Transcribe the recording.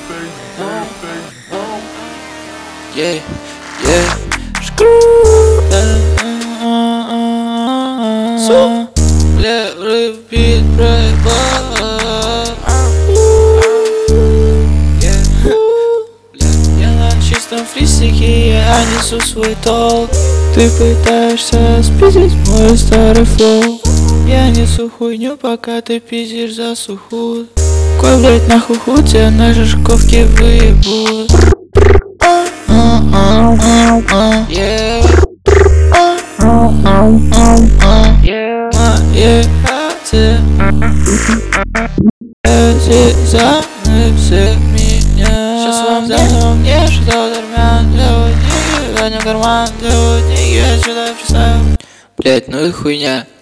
Yeah, yeah. Бля, рыбит, проебал. Я на чистом фристике, я несу свой толк. Ты пытаешься спиздить мой старый флоу. Я несу хуйню, пока ты пиздишь за сухую. Кой, блять, нахуй хуй, тебя на жижковке выебут. Мои хаты заны все меня. Сейчас вам дам мне что дармян для водителя, задний карман для водителя. Я сюда писаю. Блять, ну и хуйня.